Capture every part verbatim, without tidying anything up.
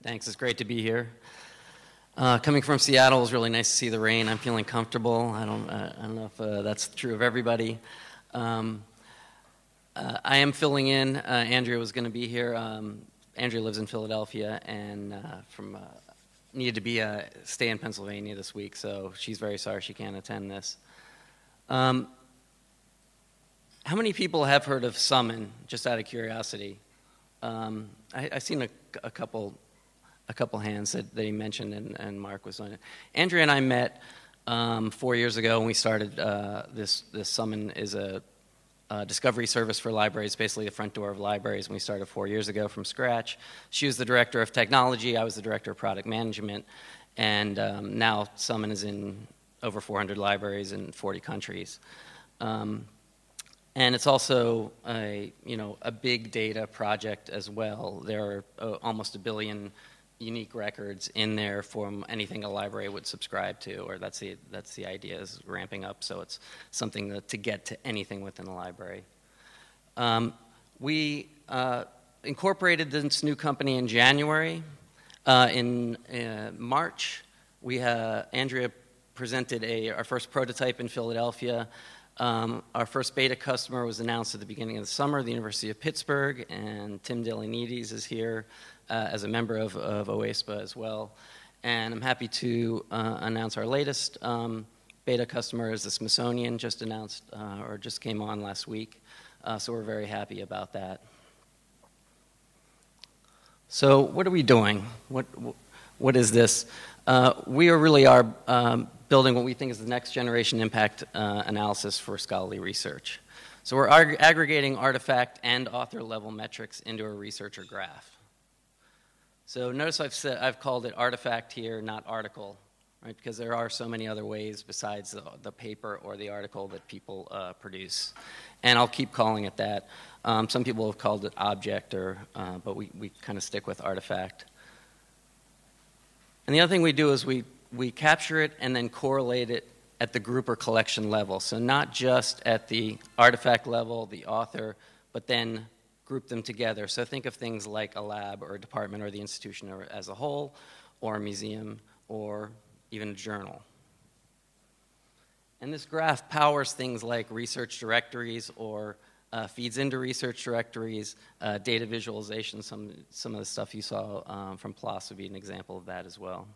Thanks, it's great to be here. Uh, coming from Seattle, it was really nice to see the rain. I'm feeling comfortable. I don't, uh, I don't know if uh, that's true of everybody. Um, uh, I am filling in. Uh, Andrea was going to be here. Um, Andrea lives in Philadelphia and uh, from uh, needed to be uh, stay in Pennsylvania this week, so she's very sorry she can't attend this. Um, how many people have heard of Summon, just out of curiosity? Um, I, I've seen a, a couple a couple hands that they mentioned, and, and Mark was on it. Andrea and I met um, four years ago when we started uh, this, this Summon is a, a discovery service for libraries, basically the front door of libraries, and we started four years ago from scratch. She was the director of technology, I was the director of product management, and um, now Summon is in over four hundred libraries in forty countries. Um, And it's also a, you know, a big data project as well. There are uh, almost a billion unique records in there from anything a library would subscribe to, or that's the, that's the idea, is ramping up, so it's something that, to get to anything within a library. Um, we uh, incorporated this new company in January. Uh, in uh, March, we uh, Andrea presented a, our first prototype in Philadelphia. Um, our first beta customer was announced at the beginning of the summer, the University of Pittsburgh, and Tim Delianides is here uh, as a member of, of OASPA as well. And I'm happy to uh, announce our latest um, beta customer is the Smithsonian, just announced uh, or just came on last week. Uh, so we're very happy about that. So what are we doing? What, what is this? Uh, we are really are um, building what we think is the next generation impact uh, analysis for scholarly research. So we're ag aggregating artifact and author level metrics into a researcher graph. So notice I've, said, I've called it artifact here, not article, right? Because there are so many other ways besides the, the paper or the article that people uh, produce. And I'll keep calling it that. Um, some people have called it object, or, uh, but we, we kind of stick with artifact. And the other thing we do is we, we capture it and then correlate it at the group or collection level. So not just at the artifact level, the author, but then group them together. So think of things like a lab or a department or the institution as a whole, or a museum, or even a journal. And this graph powers things like research directories, or uh, feeds into research directories, uh, data visualization. Some, some of the stuff you saw um, from P L O S would be an example of that as well.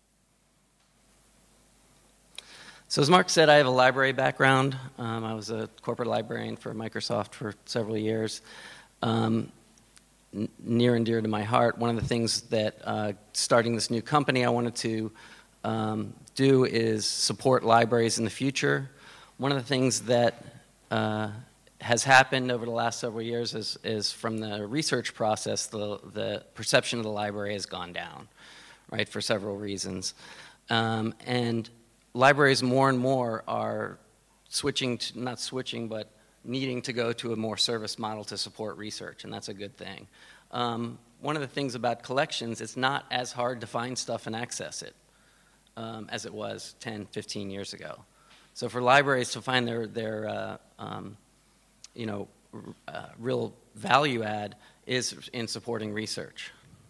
So as Mark said, I have a library background. Um, I was a corporate librarian for Microsoft for several years. Um, n near and dear to my heart, one of the things that uh, starting this new company I wanted to um, do is support libraries in the future. One of the things that uh, has happened over the last several years is, is from the research process, the, the perception of the library has gone down, right, for several reasons. Um, and libraries more and more are switching, to, not switching, but needing to go to a more service model to support research, and that's a good thing. Um, one of the things about collections, it's not as hard to find stuff and access it um, as it was ten, fifteen years ago. So for libraries to find their, their uh, um, you know, uh, real value add is in supporting research.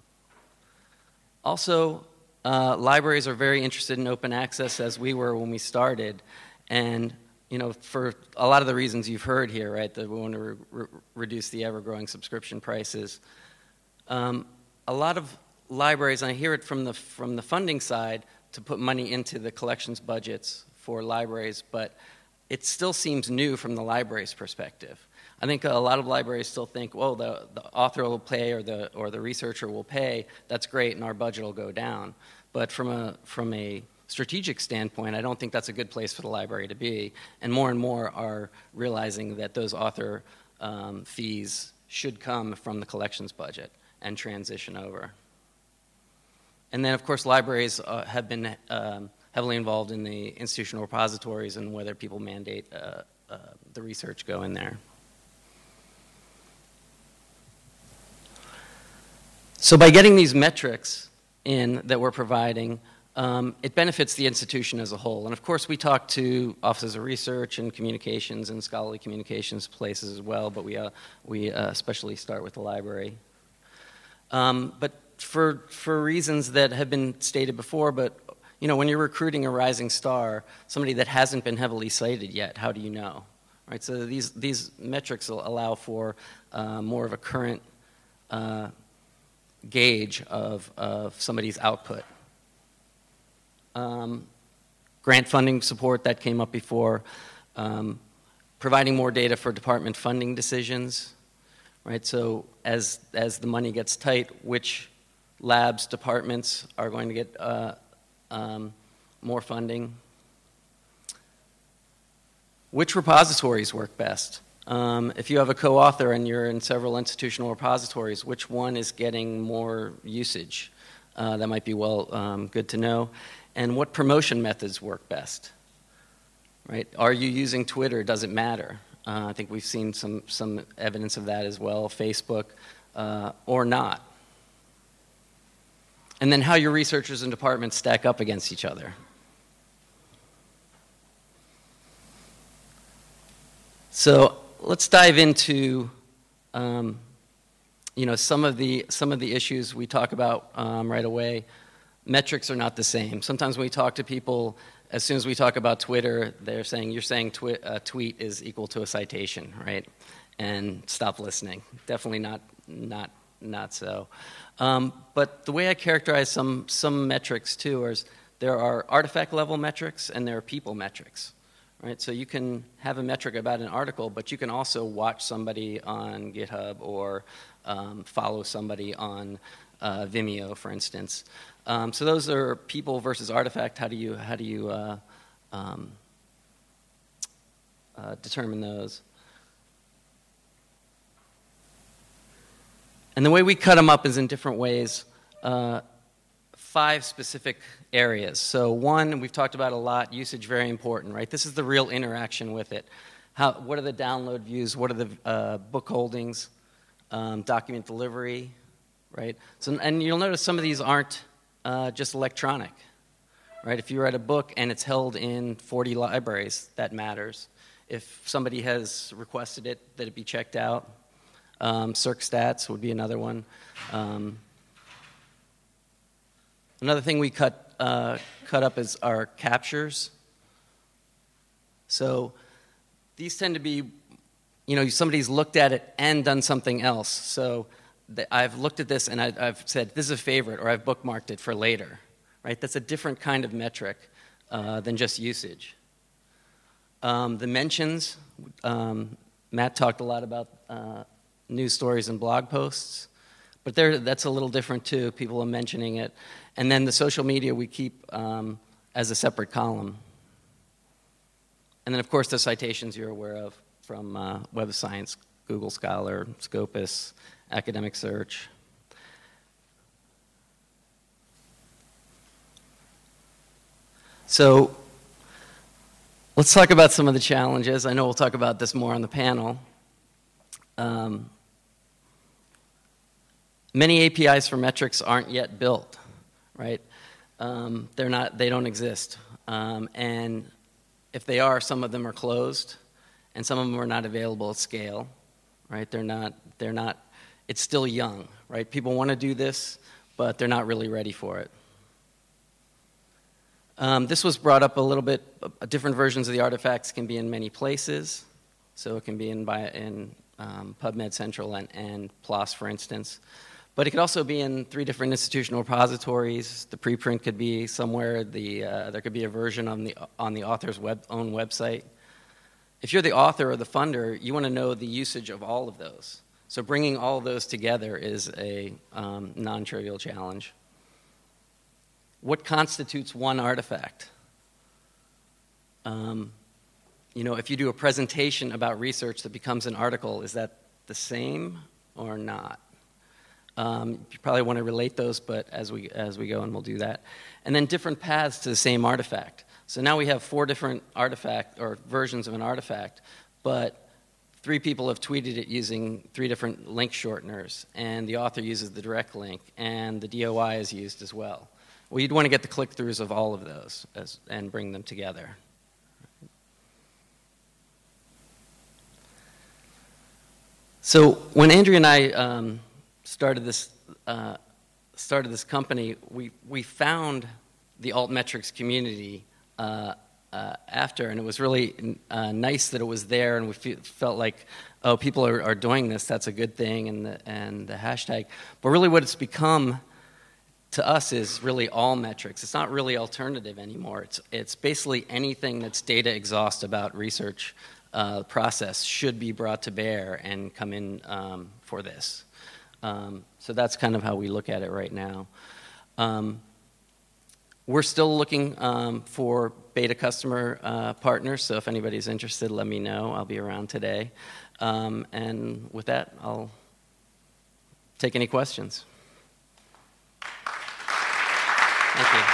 Also, uh, libraries are very interested in open access, as we were when we started, and you know, for a lot of the reasons you've heard here, right, that we want to re re reduce the ever-growing subscription prices. Um, a lot of libraries, and I hear it from the, from the funding side, to put money into the collections budgets for libraries, but it still seems new from the library's perspective. I think a lot of libraries still think, well, the, the author will pay, or the, or the researcher will pay, that's great, and our budget will go down. But from a, from a strategic standpoint, I don't think that's a good place for the library to be, and more and more are realizing that those author um, fees should come from the collections budget and transition over. And then, of course, libraries uh, have been um, heavily involved in the institutional repositories and whether people mandate uh, uh, the research go in there. So by getting these metrics in that we're providing, Um, it benefits the institution as a whole. And of course, we talk to offices of research and communications and scholarly communications places as well, but we, uh, we uh, especially start with the library. Um, but for, for reasons that have been stated before, but you know, when you're recruiting a rising star, somebody that hasn't been heavily cited yet, how do you know? Right, so these, these metrics will allow for uh, more of a current uh, gauge of, of somebody's output. Um, grant funding support, that came up before. Um, providing more data for department funding decisions, right? So as, as the money gets tight, which labs, departments are going to get uh, um, more funding? Which repositories work best? Um, if you have a co-author and you're in several institutional repositories, which one is getting more usage? Uh, that might be well um, good to know. And what promotion methods work best? Right? Are you using Twitter? Does it matter? Uh, I think we've seen some, some evidence of that as well, Facebook, uh, or not. And then how your researchers and departments stack up against each other. So let's dive into um, you know, some of the, some of the issues we talk about um, right away. Metrics are not the same. Sometimes when we talk to people, as soon as we talk about Twitter, they're saying, you're saying twi a tweet is equal to a citation, right? And stop listening. Definitely not, not, not so. Um, but the way I characterize some, some metrics too is there are artifact level metrics and there are people metrics, right? So you can have a metric about an article, but you can also watch somebody on GitHub or um, follow somebody on uh, Vimeo, for instance. Um, so those are people versus artifact. How do you, how do you uh, um, uh, determine those? And the way we cut them up is in different ways. Uh, five specific areas. So one, we've talked about a lot, usage, very important, right? This is the real interaction with it. How, what are the download views? What are the uh, book holdings? Um, document delivery, right? So, and you'll notice some of these aren't Uh, just electronic, right? If you write a book and it's held in forty libraries, that matters. If somebody has requested it, that it be checked out. Um, CircStats would be another one. Um, another thing we cut, uh, cut up is our captures. So these tend to be, you know, somebody's looked at it and done something else. So I've looked at this and I've said, this is a favorite, or I've bookmarked it for later, right? That's a different kind of metric uh, than just usage. Um, the mentions, um, Matt talked a lot about uh, news stories and blog posts, but there, that's a little different too. People are mentioning it. And then the social media we keep um, as a separate column. And then, of course, the citations you're aware of from uh, Web of Science, Google Scholar, Scopus, Academic Search. So let's talk about some of the challenges. I know we'll talk about this more on the panel. Um, many A P Is for metrics aren't yet built, right? Um, they're not, they don't exist. Um, and if they are, some of them are closed, and some of them are not available at scale, right? They're not, they're not, it's still young, right? People want to do this, but they're not really ready for it. Um, this was brought up a little bit. Uh, different versions of the artifacts can be in many places. So it can be in, by, in um, PubMed Central and, and PLOS, for instance. But it could also be in three different institutional repositories. The preprint could be somewhere. The, uh, there could be a version on the, on the author's web, own website. If you're the author or the funder, you want to know the usage of all of those. So bringing all of those together is a um, non-trivial challenge. What constitutes one artifact? Um, you know, if you do a presentation about research that becomes an article, is that the same or not? Um, you probably want to relate those, but as we, as we go, and we'll do that. And then different paths to the same artifact. So now we have four different artifact or versions of an artifact, but three people have tweeted it using three different link shorteners, and the author uses the direct link, and the D O I is used as well. Well, you'd want to get the click-throughs of all of those as, and bring them together. So when Andrea and I um, started this uh, started this company, we, we found the altmetrics community uh, uh, after, and it was really uh, nice that it was there, and we fe felt like, oh, people are, are doing this, that's a good thing, and the, and the hashtag. But really what it's become to us is really all metrics. It's not really alternative anymore. It's, it's basically anything that's data exhaust about research uh, process should be brought to bear and come in um, for this. Um, so that's kind of how we look at it right now. Um, we're still looking um, for beta customer uh, partners, so if anybody's interested, let me know. I'll be around today. Um, and with that, I'll take any questions. Thank you.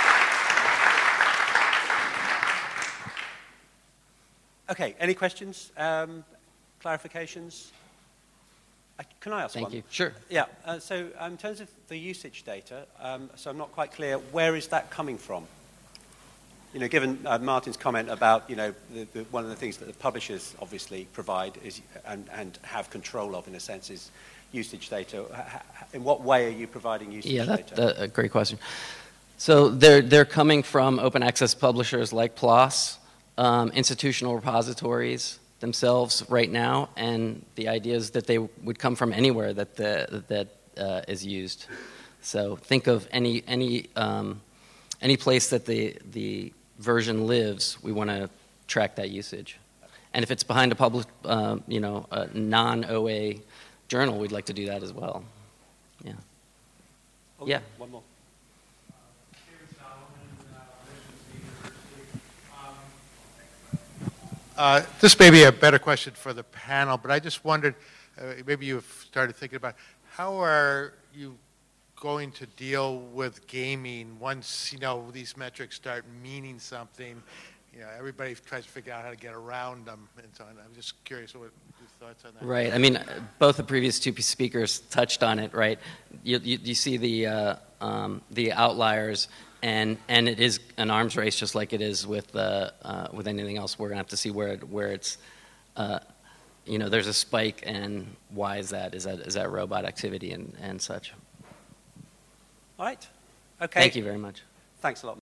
Okay, any questions, um, clarifications? I, can I ask Thank one? you. Sure. Yeah, uh, so um, in terms of the usage data, um, so I'm not quite clear, where is that coming from? You know, given uh, Martin's comment about, you know, the, the, one of the things that the publishers obviously provide is, and, and have control of, in a sense, is usage data. In what way are you providing usage yeah, that, data? That's a great question. So they're, they're coming from open access publishers like PLOS, um, institutional repositories themselves right now, and the idea is that they would come from anywhere that, the, that uh, is used. So think of any, any, um, any place that the, the version lives, we want to track that usage. And if it's behind a public, uh, you know, a non-O A journal, we'd like to do that as well. Yeah. Oh, yeah. One more. Uh, this may be a better question for the panel, but I just wondered, uh, maybe you've started thinking about, how are you going to deal with gaming once, you know, these metrics start meaning something? You know, everybody tries to figure out how to get around them and so on. I'm just curious what your thoughts on that. Right. I mean, both the previous two speakers touched on it, right? You, you, you see the, uh, um, the outliers, and, and it is an arms race just like it is with, uh, uh, with anything else. We're going to have to see where, it, where it's, uh, you know, there's a spike, and why is that? Is that, is that robot activity and, and such? All right. Okay. Thank you very much. Thanks a lot.